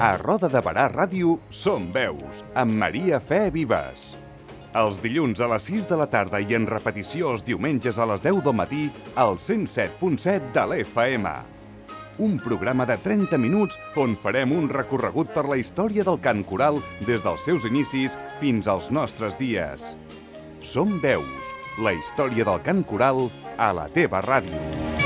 A Roda de Barà Ràdio Som Veus, amb Maria Fe Vives. Els dilluns a les 6 de la tarda i en repetició els diumenges a les 10 del matí al 107.7 de l'FM. Un programa de 30 minuts on farem un recorregut per la història del cant coral des dels seus inicis fins als nostres dies. Som Veus, la història del cant coral a la teva ràdio.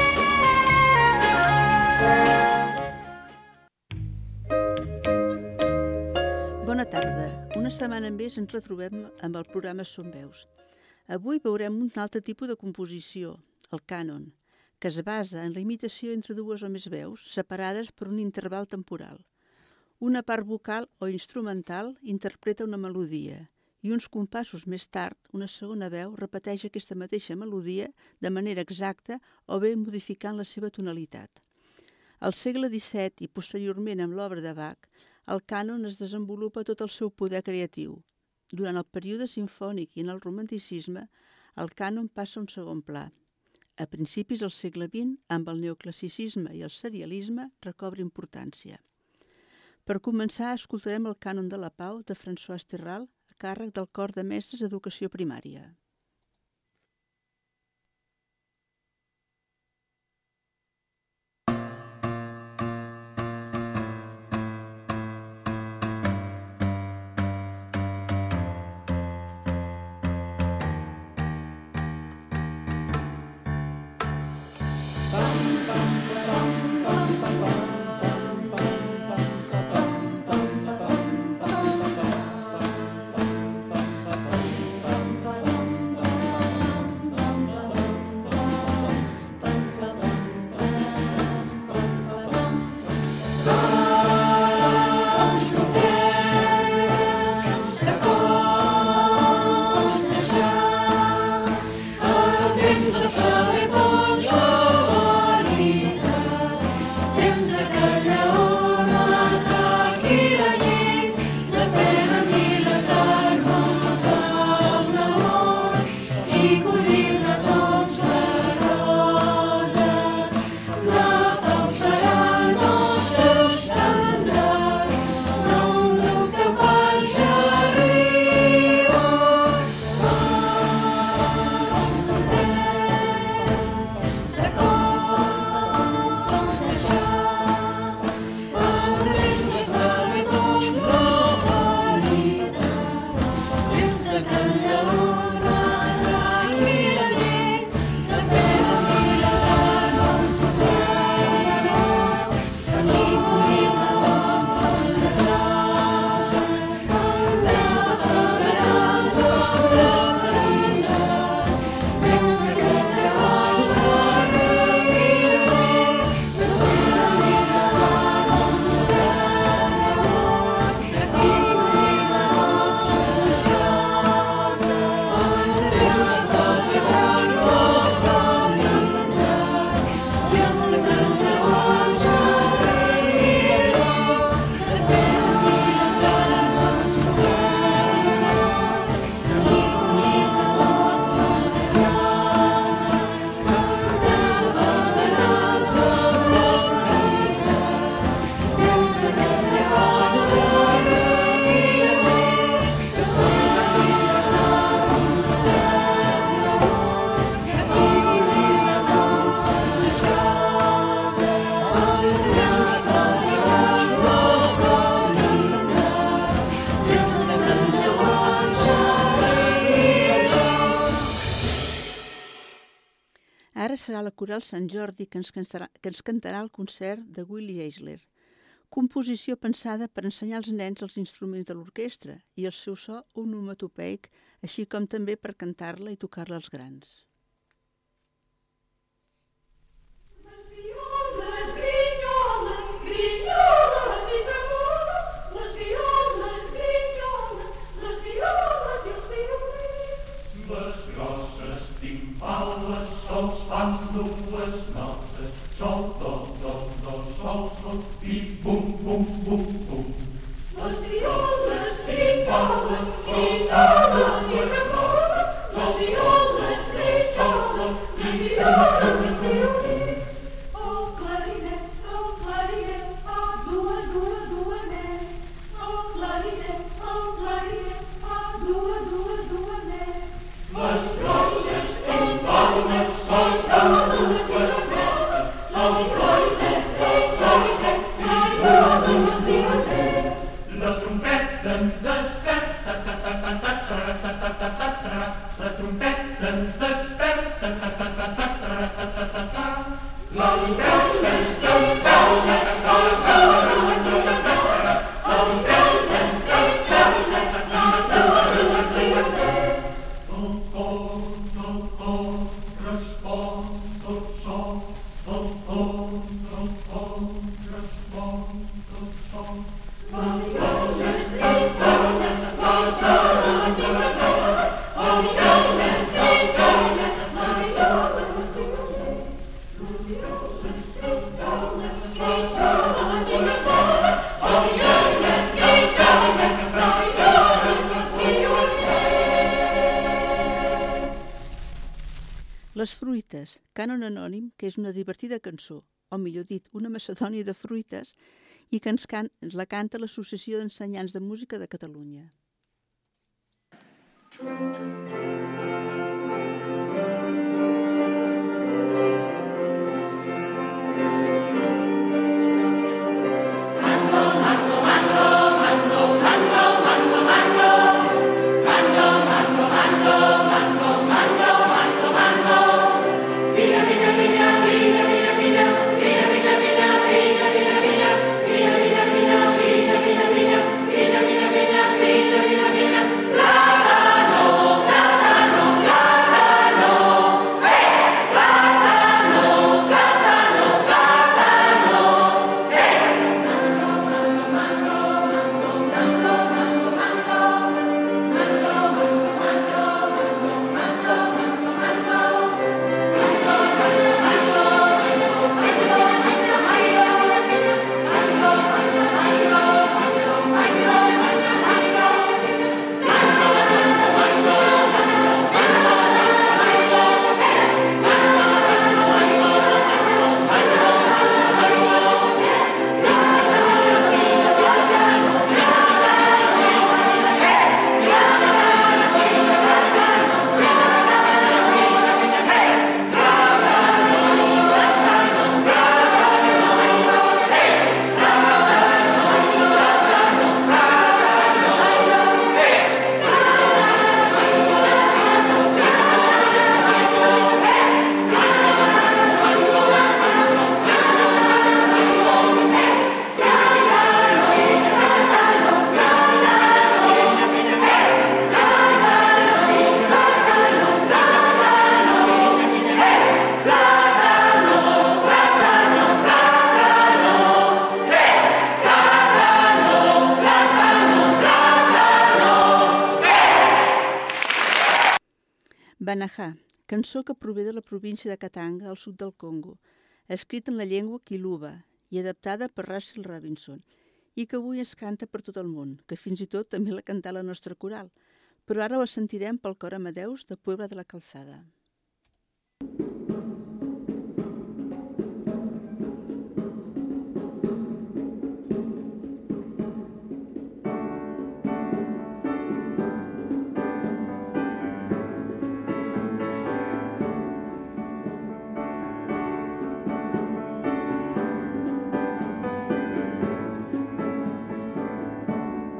Bona tarda. Una setmana més ens retrobem amb el programa Som Veus. Avui veurem un altre tipus de composició, el cànon, que es basa en la imitació entre dues o més veus separades per un interval temporal. Una part vocal o instrumental interpreta una melodia i uns compassos més tard una segona veu repeteix aquesta mateixa melodia de manera exacta o bé modificant la seva tonalitat. Al segle XVII i posteriorment amb l'obra de Bach, el cànon es desenvolupa tot el seu poder creatiu. Durant el període simfònic i en el romanticisme, el cànon passa a un segon pla. A principis del segle XX, amb el neoclassicisme i el serialisme, recobra importància. Per començar, escoltarem el cànon de la Pau de François Terral a càrrec del Cor de Mestres d'Educació Primària. Ara serà la Coral Sant Jordi que ens cantarà el concert de Willy Eisler. Composició pensada per ensenyar als nens els instruments de l'orquestra i el seu so onomatopeic, així com també per cantar-la i tocar-la als grans. Sols fan dues notes, sol, do, do, do, sol, sol, i bum, bum, bum, bum. Les violes grinyoles, grinyoles, grinyoles, les violes grinyoles, grinyoles, grinyoles. El clarinet, fa dua, dua, duanet. fruites, Cànon Anònim, que és una divertida cançó, o millor dit, una macedònia de fruites, i que la canta l'Associació d'Ensenyants de Música de Catalunya. Banahà, cançó que prové de la província de Katanga, al sud del Congo, escrita en la llengua Kiluba i adaptada per Russell Robinson, i que avui es canta per tot el món, que fins i tot també la canta la nostra coral, però ara la sentirem pel cor Amadeus de Puebla de la Calzada.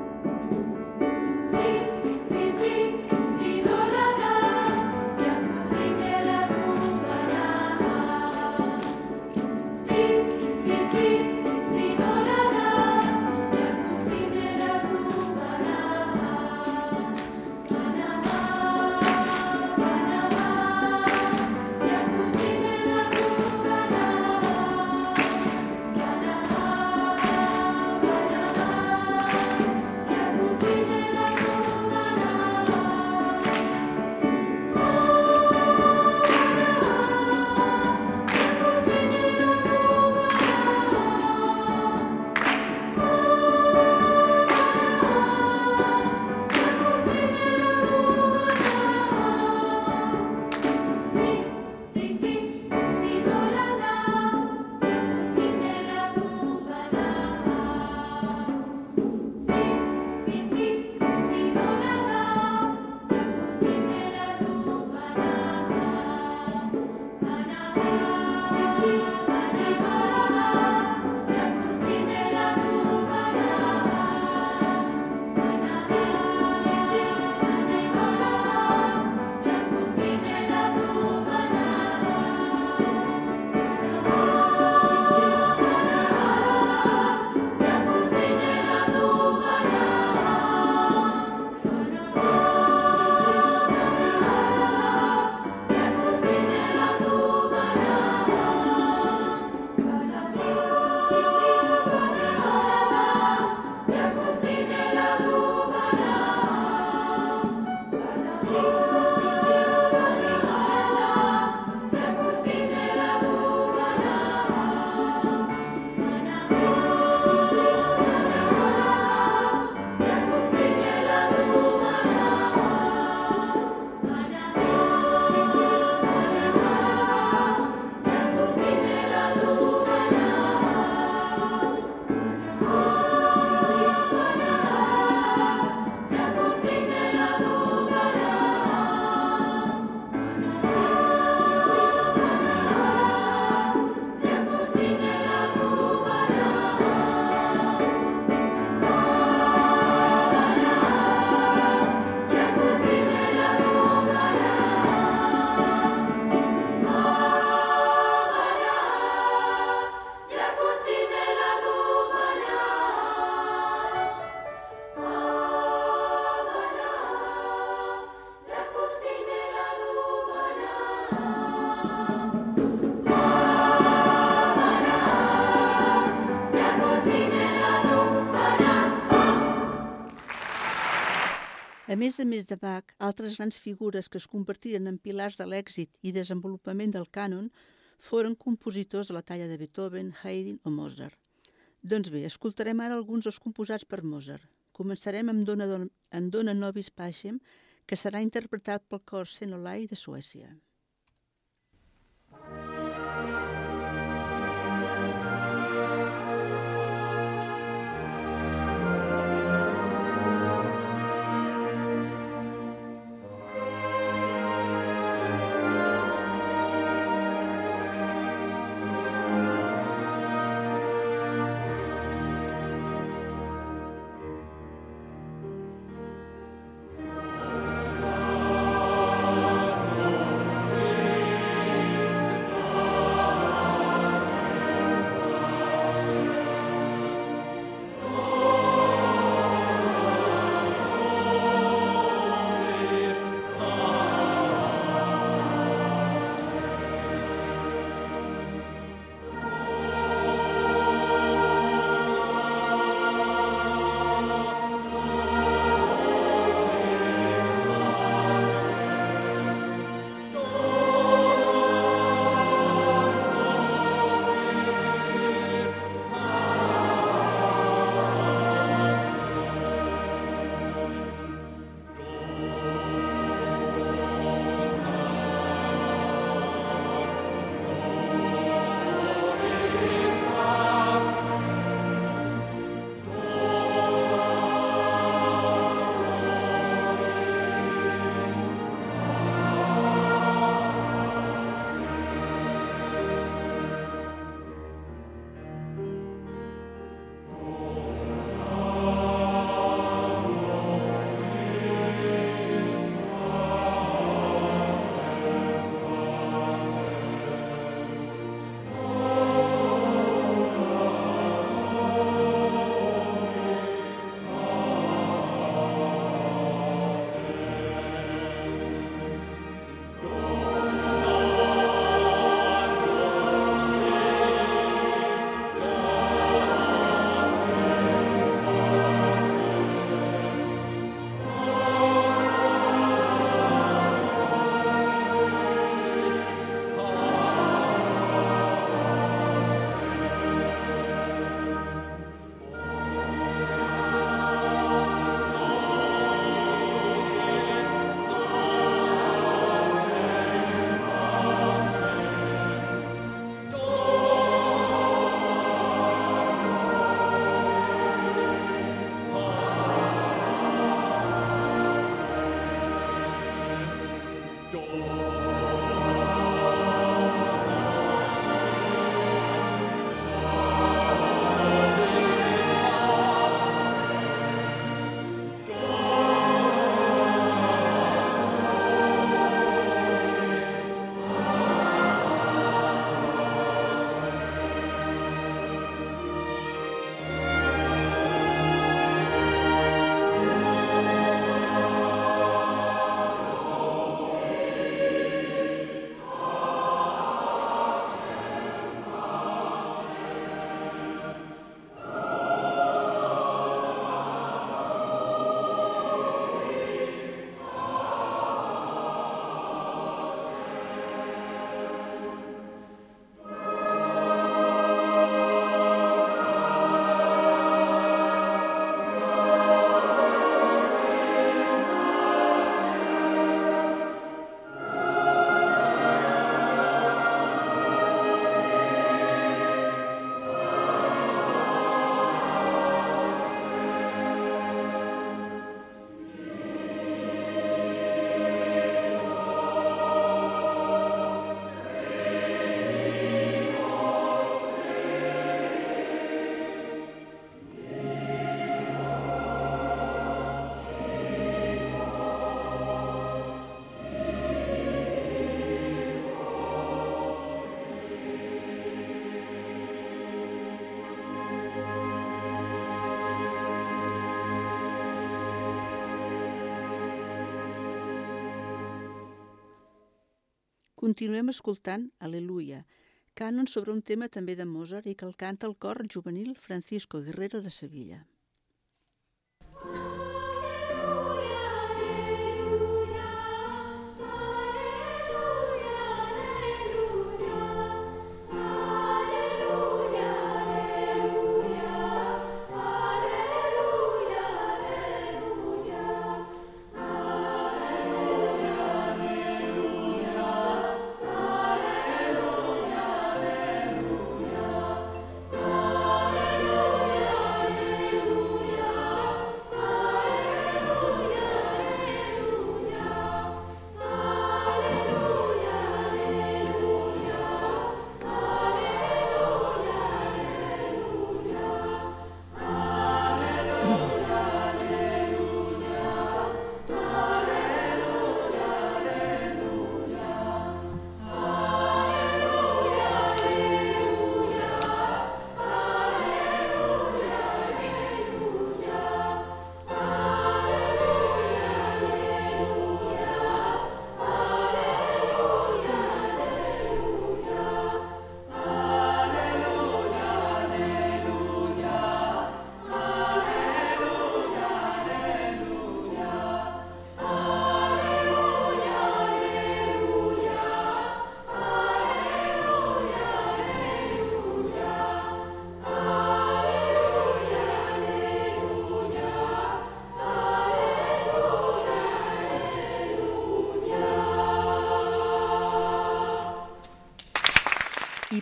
Si, si, si, si, do, la, la, ya no A més de Bach, altres grans figures que es convertiren en pilars de l'èxit i desenvolupament del cànon foren compositors de la talla de Beethoven, Haydn o Mozart. Doncs bé, escoltarem ara alguns dels composats per Mozart. Començarem amb Dona Nobis Pacem, que serà interpretat pel cor Senolai de Suècia. Continuem escoltant Al·leluia, cànon sobre un tema també de Mozart i que el canta el cor juvenil Francisco Guerrero de Sevilla. Alleluia,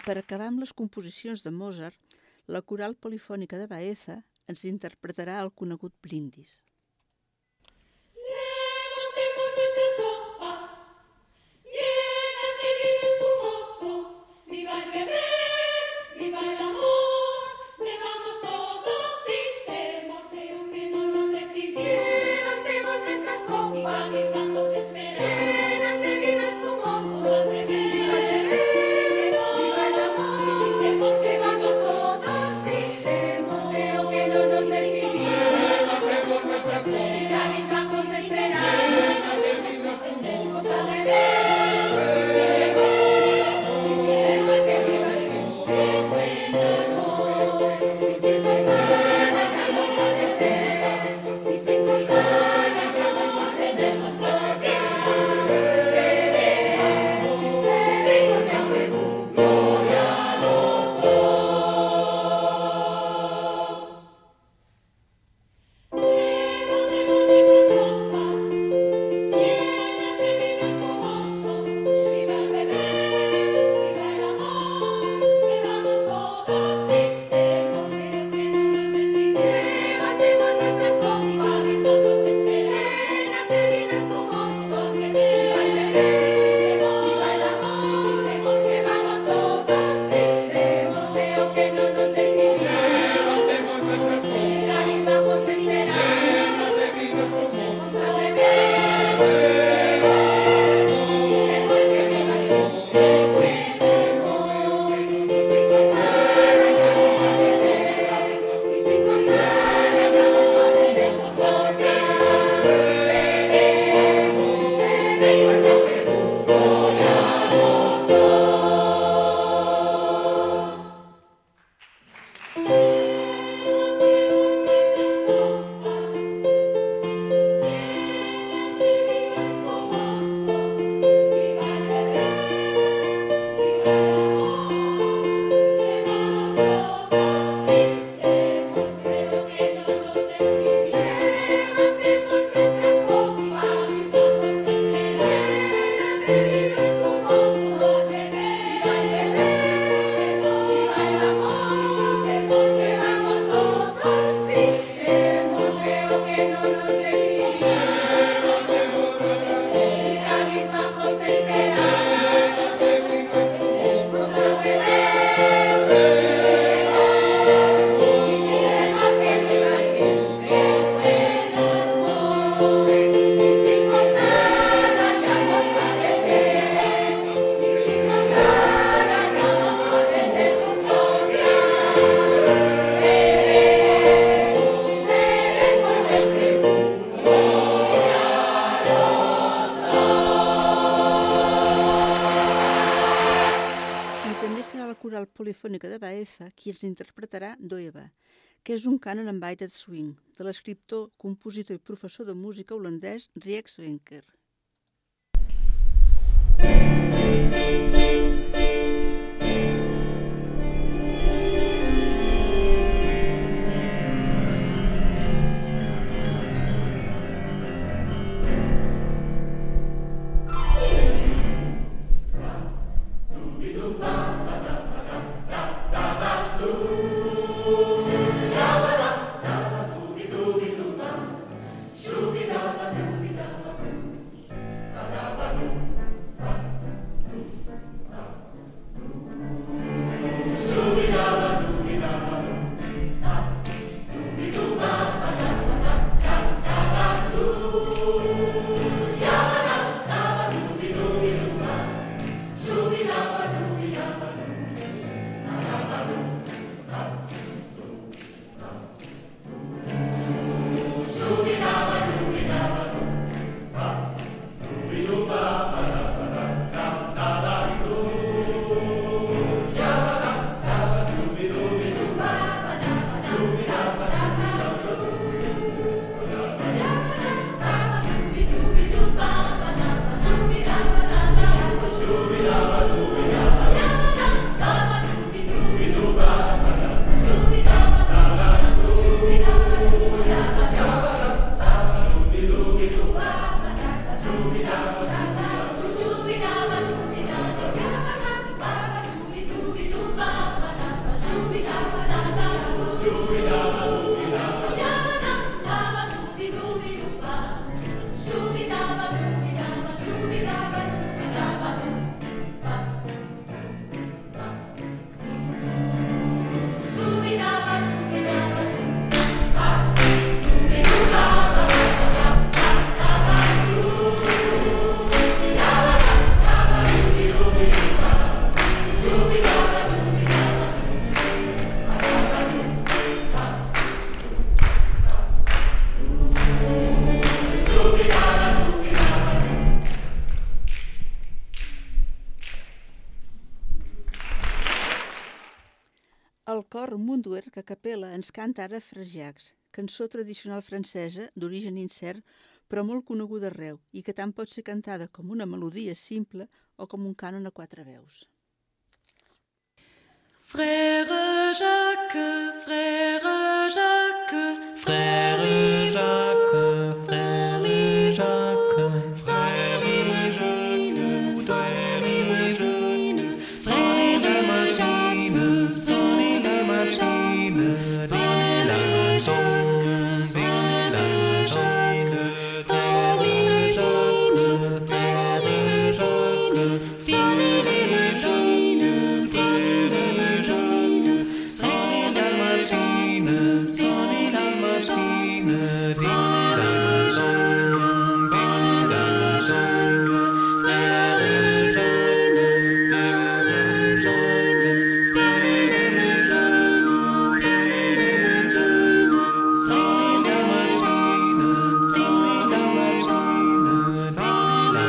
per acabar amb les composicions de Mozart, la Coral Polifònica de Baeza ens interpretarà el conegut brindis. Polifònica de Baeza, qui ens interpretarà Doeva, que és un cànon amb aire de swing, de l'escriptor, compositor i professor de música holandès Ries Wenker. cor Munduer que a capella ens canta ara Frasiacs, cançó tradicional francesa d'origen incert però molt coneguda arreu i que tant pot ser cantada com una melodia simple o com un cànon a 4 veus. Frère Jacques, frère Jacques, frère Jacques, frère Jacques, sonnez les matines, sonnez les matines, frère Jacques, sonnez les matines, frère Jacques, frère Jacques, frère Jacques, frère Jacques, sonnez les matines, sonnez les matines, sonnez la matine, sonnez la matine, frère Jacques, frère Jacques, frère Jacques, frère Jacques, sonnez la matine, sonnez la matine, sonnez la matine, sonnez la matine, sonnez la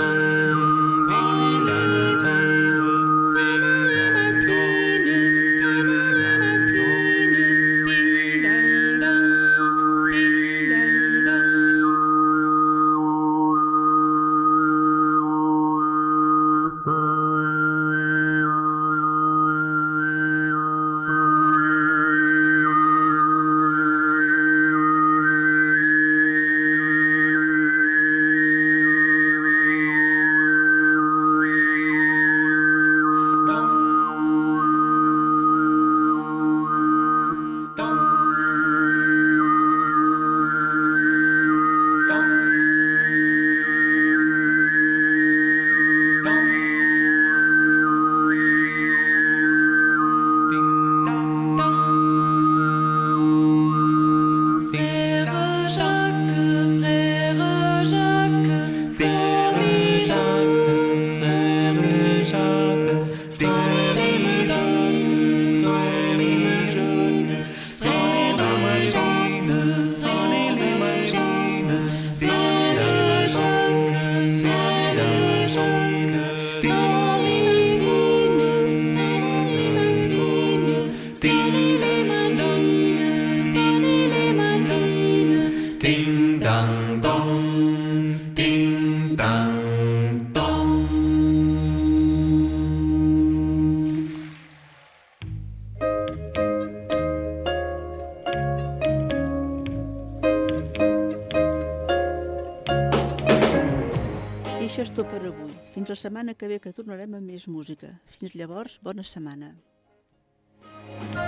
Això és tot per avui. Fins la setmana que ve que tornarem amb més música. Fins llavors, bona setmana.